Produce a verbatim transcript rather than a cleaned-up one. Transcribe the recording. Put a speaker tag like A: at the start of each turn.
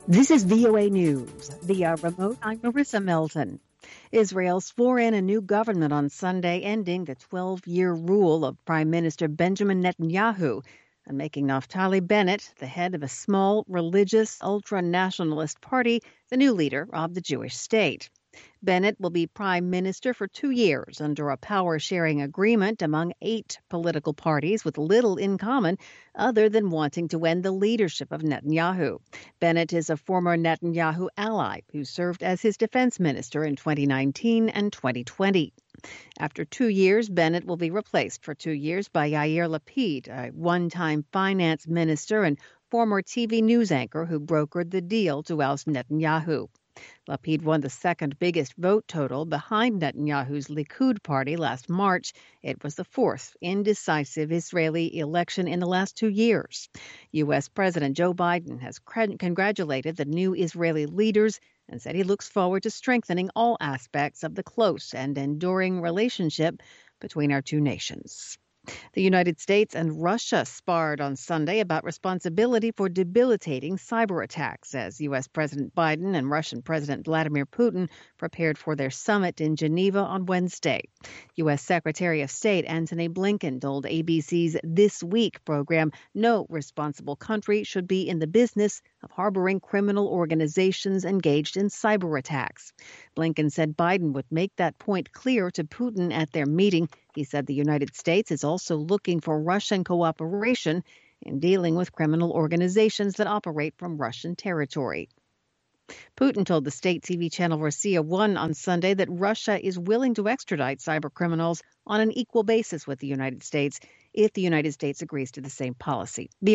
A: This is V O A News. Via remote, I'm Marissa Melton. Israel swore in a new government on Sunday, ending the twelve-year rule of Prime Minister Benjamin Netanyahu and making Naftali Bennett, the head of a small, religious, ultra-nationalist party, the new leader of the Jewish state. Bennett will be prime minister for two years under a power-sharing agreement among eight political parties with little in common other than wanting to end the leadership of Netanyahu. Bennett is a former Netanyahu ally who served as his defense minister in twenty nineteen and twenty twenty. After two years, Bennett will be replaced for two years by Yair Lapid, a one-time finance minister and former T V news anchor who brokered the deal to oust Netanyahu. Lapid won the second biggest vote total behind Netanyahu's Likud party last March. It was the fourth indecisive Israeli election in the last two years. U S. President Joe Biden has congratulated the new Israeli leaders and said he looks forward to strengthening all aspects of the close and enduring relationship between our two nations. The United States and Russia sparred on Sunday about responsibility for debilitating cyber attacks as U S. President Biden and Russian President Vladimir Putin prepared for their summit in Geneva on Wednesday. U S. Secretary of State Antony Blinken told A B C's This Week program no responsible country should be in the business of harboring criminal organizations engaged in cyber attacks. Blinken said Biden would make that point clear to Putin at their meeting. He said the United States is also looking for Russian cooperation in dealing with criminal organizations that operate from Russian territory. Putin told the state T V channel Rossiya one on Sunday that Russia is willing to extradite cyber criminals on an equal basis with the United States if the United States agrees to the same policy.